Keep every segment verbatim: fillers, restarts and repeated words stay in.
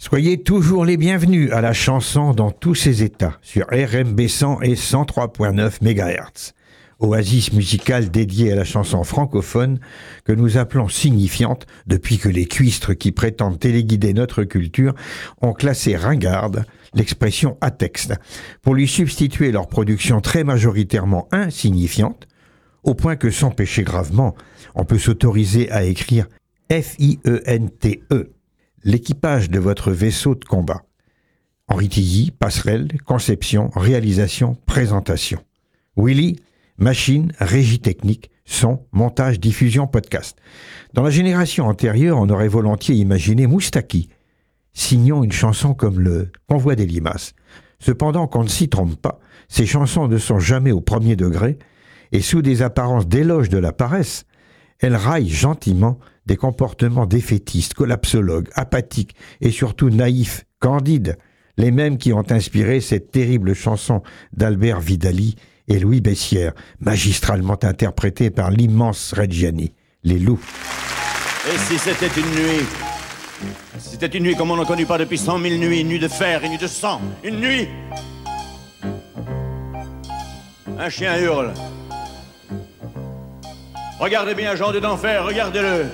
Soyez toujours les bienvenus à la chanson dans tous ses états sur R M B cent et cent trois virgule neuf mégahertz. Oasis musicale dédiée à la chanson francophone que nous appelons signifiante depuis que les cuistres qui prétendent téléguider notre culture ont classé ringarde l'expression à texte pour lui substituer leur production très majoritairement insignifiante, au point que sans pécher gravement, on peut s'autoriser à écrire F I E N T E, l'équipage de votre vaisseau de combat. Henri Tilly, passerelle, conception, réalisation, présentation. Willy, machine, régie technique, son, montage, diffusion, podcast. Dans la génération antérieure, on aurait volontiers imaginé Moustaki, signant une chanson comme le Convoi des limaces. Cependant, qu'on ne s'y trompe pas, ces chansons ne sont jamais au premier degré, et sous des apparences d'éloge de la paresse, elles raillent gentiment des comportements défaitistes, collapsologues, apathiques et surtout naïfs, candides, les mêmes qui ont inspiré cette terrible chanson d'Albert Vidali et Louis Bessières, magistralement interprétée par l'immense Reggiani, Les Loups. Et si c'était une nuit, si c'était une nuit comme on n'en connaît pas depuis cent mille nuits, une nuit de fer, une nuit de sang, une nuit. Un chien hurle. Regardez bien, Jean d'Enfer, regardez-le.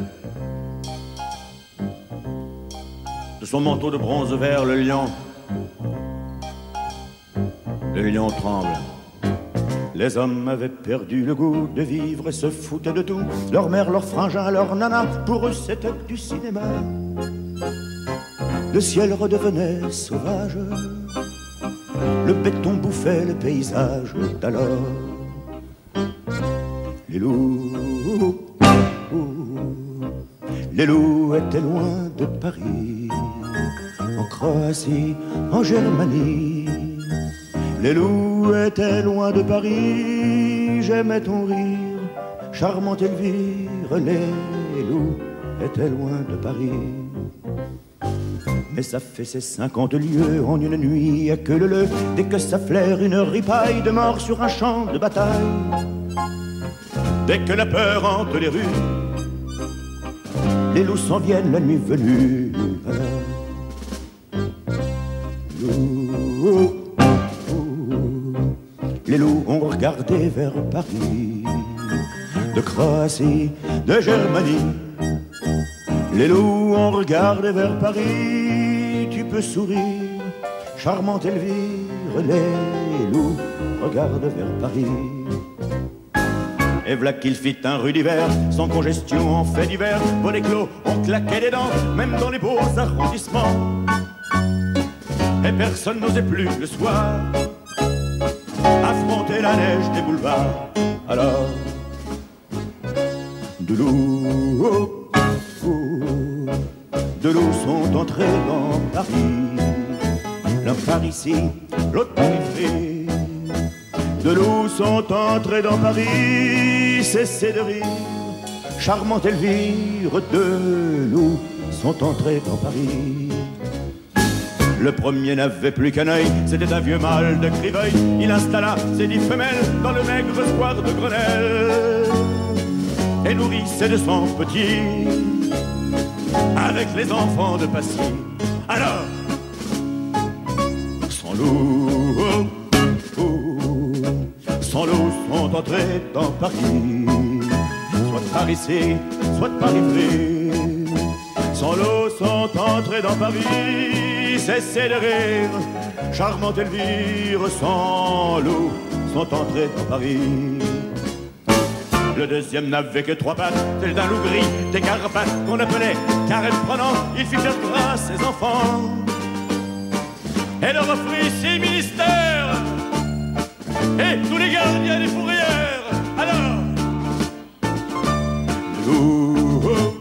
De son manteau de bronze vert, le lion, le lion tremble. Les hommes avaient perdu le goût de vivre et se foutaient de tout. Leur mère, leur frangin, leur nana, pour eux c'était du cinéma. Le ciel redevenait sauvage, le béton bouffait le paysage d'alors. Les loups, les loups étaient loin de Paris, en Croatie, en Germanie. Les loups étaient loin de Paris, j'aimais ton rire, charmante Elvire. Les loups étaient loin de Paris. Mais ça fait ces cinquante lieues en une nuit à queue leu, dès que ça flaire une ripaille de mort sur un champ de bataille. Dès que la peur hante les rues, les loups s'en viennent la nuit venue. Loups, les loups ont regardé vers Paris, de Croatie, de Germanie. Les loups ont regardé vers Paris, tu peux sourire, charmante Elvire. Les loups regardent vers Paris. Et v'là qu'il fit un rude hiver, sans congestion en fait d'hiver. Bon éclos, on claquait des dents, même dans les beaux arrondissements. Et personne n'osait plus le soir affronter la neige des boulevards. Alors, de loups, de loups sont entrés dans Paris, l'un par ici, l'autre par ici. De loups sont entrés dans Paris, cessez de rire, charmante Elvire. De loups sont entrés dans Paris. Le premier n'avait plus qu'un œil, c'était un vieux mâle de Criveuil. Il installa ses dix femelles dans le maigre square de Grenelle et nourrissait de son petit avec les enfants de Passy. Alors, sans loup, sans loup sont entrés dans Paris, soit par ici, soit par ici. Sans loup sont entrés dans Paris, cessez de rire, charmante Elvire. Sans loup sont entrés dans Paris. Le deuxième n'avait que trois pattes, celle d'un loup gris, des carapates qu'on appelait carême prenant. Il fit faire grâce ses enfants et leur offrit six ministères et tous les gardiens des fourrières. Alors, les loups,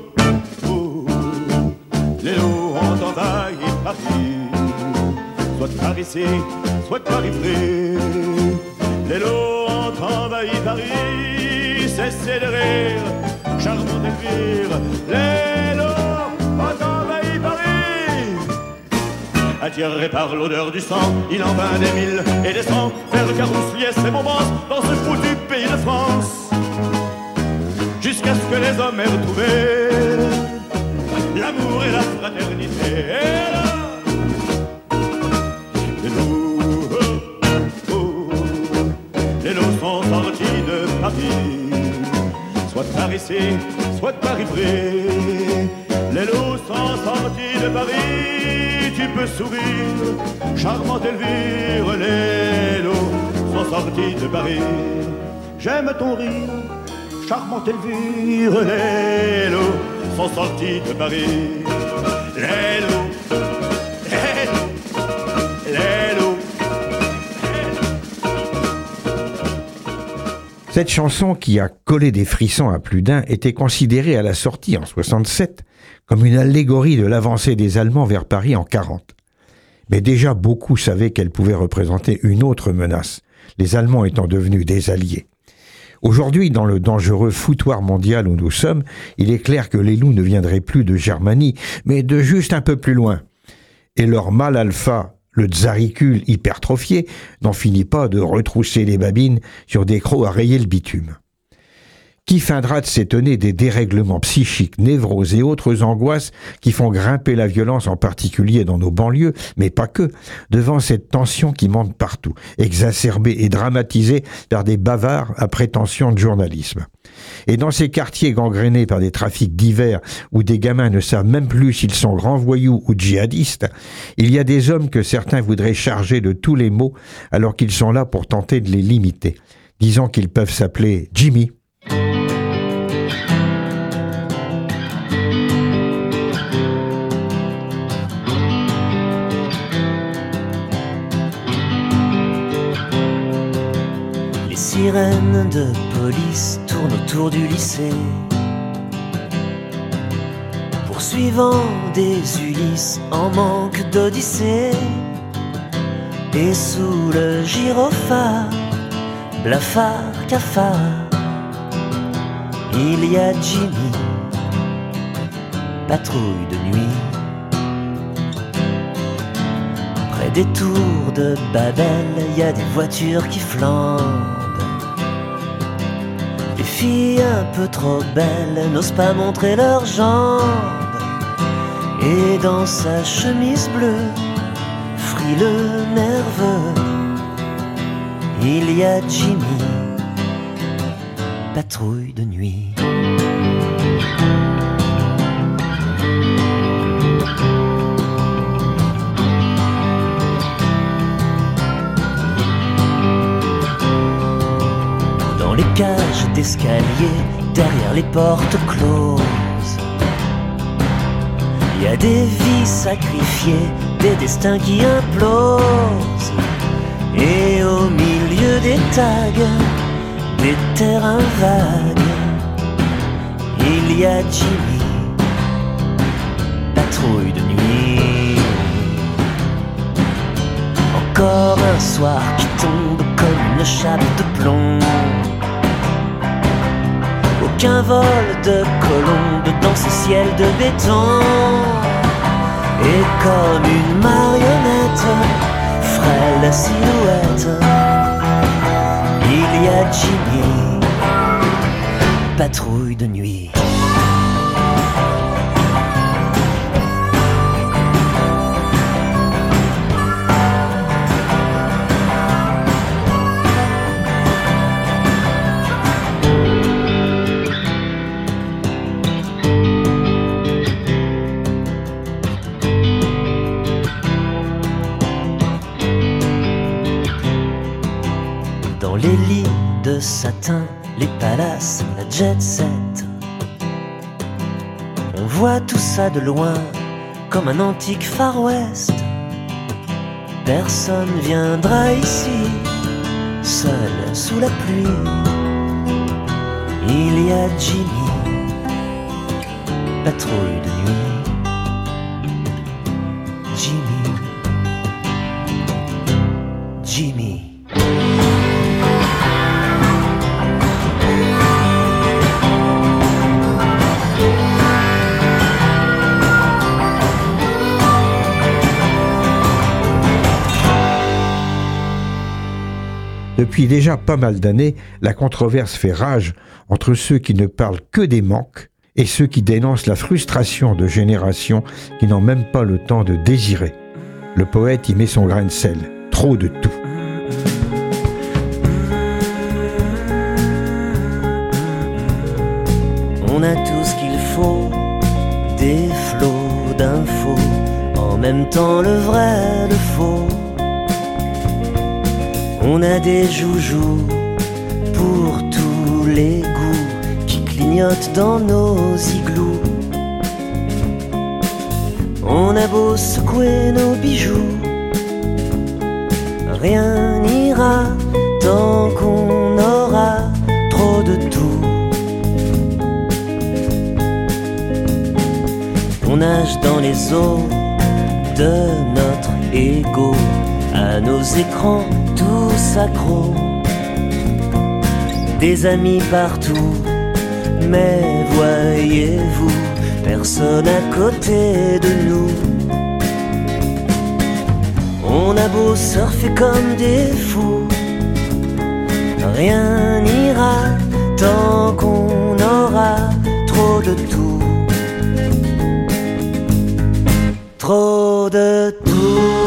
les loups ont envahi Paris, soit par ici, soit par ici. Les loups ont envahi Paris, cessez de rire, charmante Elvire. Les loups ont envahi Paris. Attiré par l'odeur du sang, il en vint des mille et des cents vers Carousse, Liesse et Montbance, dans ce foutu pays de France, jusqu'à ce que les hommes aient retrouvé l'amour et la fraternité. Et t'arriverai. Les loups sont sortis de Paris, tu peux sourire, charmante Elvire. Les loups sont sortis de Paris. J'aime ton rire, charmante Elvire. Les loups sont sortis de Paris. Les loups, les loups, les loups. Cette chanson, qui a collé des frissons à plus d'un, était considérée à la sortie en soixante-sept comme une allégorie de l'avancée des Allemands vers Paris en quarante. Mais déjà beaucoup savaient qu'elle pouvait représenter une autre menace, les Allemands étant devenus des alliés. Aujourd'hui, dans le dangereux foutoir mondial où nous sommes, il est clair que les loups ne viendraient plus de Germanie, mais de juste un peu plus loin. Et leur mâle alpha, le tsaricule hypertrophié, n'en finit pas de retrousser les babines sur des crocs à rayer le bitume. Qui feindra de s'étonner des dérèglements psychiques, névroses et autres angoisses qui font grimper la violence, en particulier dans nos banlieues, mais pas que, devant cette tension qui monte partout, exacerbée et dramatisée par des bavards à prétention de journalisme. Et dans ces quartiers gangrénés par des trafics divers où des gamins ne savent même plus s'ils sont grands voyous ou djihadistes, il y a des hommes que certains voudraient charger de tous les maux alors qu'ils sont là pour tenter de les limiter, disant qu'ils peuvent s'appeler Jimmy. Les sirènes de police tournent autour du lycée, poursuivant des Ulysses en manque d'Odyssée. Et sous le gyrophare, blafard, cafard, il y a Jimmy, patrouille de nuit. Près des tours de Babel, il y a des voitures qui flambent. Les filles un peu trop belles n'osent pas montrer leurs jambes. Et dans sa chemise bleue, frileux, nerveux, il y a Jimmy, patrouille de nuit. Dans les cages d'escalier, derrière les portes closes, il y a des vies sacrifiées, des destins qui implosent. Et au milieu des tags, des terrains vagues, il y a Jimmy, patrouille de nuit. Encore un soir qui tombe comme une chape de plomb. Aucun vol de colombe dans ce ciel de béton. Et comme une marionnette, frêle silhouette, il y a Jimmy, patrouille de nuit. Dans les lits de satin, les palaces, la jet set, on voit tout ça de loin comme un antique Far West. Personne viendra ici, seul sous la pluie. Il y a Jimmy, patrouille de nuit. Jimmy, Jimmy. Depuis déjà pas mal d'années, la controverse fait rage entre ceux qui ne parlent que des manques et ceux qui dénoncent la frustration de générations qui n'ont même pas le temps de désirer. Le poète y met son grain de sel, trop de tout. On a tout ce qu'il en même temps le vrai, le faux. On a des joujoux pour tous les goûts qui clignotent dans nos igloos. On a beau secouer nos bijoux, rien n'ira tant qu'on aura trop de tout. On nage dans les eaux de notre ego, à nos écrans tous accros. Des amis partout, mais voyez-vous, personne à côté de nous. On a beau surfer comme des fous, rien n'ira tant qu'on aura trop de tout. Trop de tout,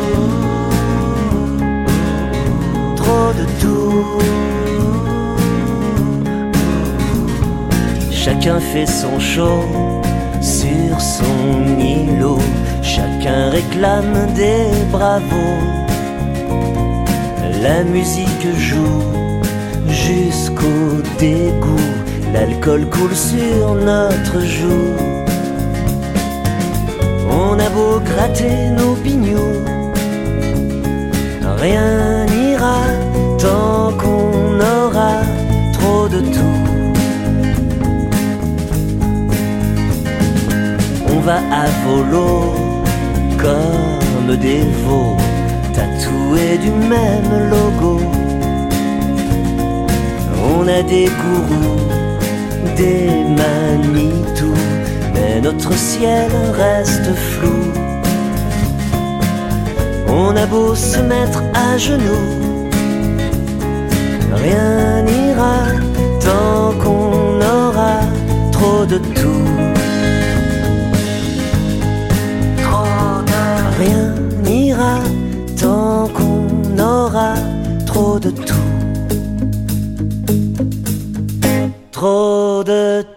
trop de tout. Chacun fait son show sur son îlot, chacun réclame des bravos. La musique joue jusqu'au dégoût, l'alcool coule sur notre joue. On a beau gratter nos pignons, rien n'ira tant qu'on aura trop de tout. On va à volo comme des veaux, tatoués du même logo. On a des gourous, des Manitou, mais notre ciel reste flou. On a beau se mettre à genoux, rien n'ira tant qu'on aura trop de tout. Rien n'ira tant qu'on aura trop de tout. Trop de tout.